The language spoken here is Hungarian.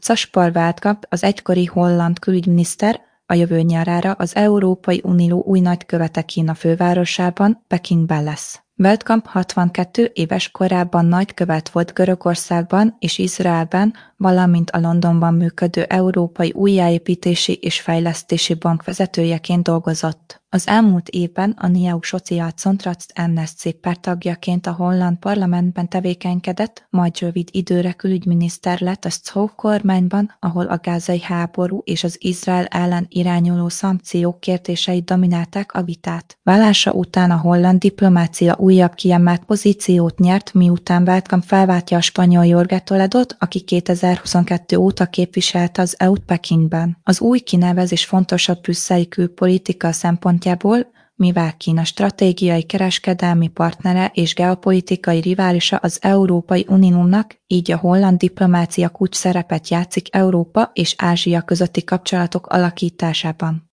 Caspar Veldkamp, az egykori holland külügyminiszter, a jövő nyárára az Európai Unió új nagykövete Kína fővárosában, Pekingben lesz. Veldkamp 62 éves korában nagykövet volt Görögországban és Izraelben, valamint a Londonban működő Európai Újjáépítési és Fejlesztési Bank vezetőjeként dolgozott. Az elmúlt évben a Nieuw Sociaal-Contract NSC párttagjaként a holland parlamentben tevékenykedett, majd rövid időre külügyminiszter lett a Schoof kormányban, ahol a gázai háború és az Izrael ellen irányuló szankciók kérdései dominálták a vitát. Válása után a holland diplomácia újabb kiemelt pozíciót nyert, miután Veldkamp felváltja a spanyol Jorge Toledót, aki 2022 óta képviselte az EU-t Pekingben. Az új kinevezés fontos a brüsszeli külpolitika szempontjából, mivel Kína stratégiai kereskedelmi partnere és geopolitikai riválisa az Európai Uniónak, így a holland diplomácia kulcsszerepet játszik Európa és Ázsia közötti kapcsolatok alakításában.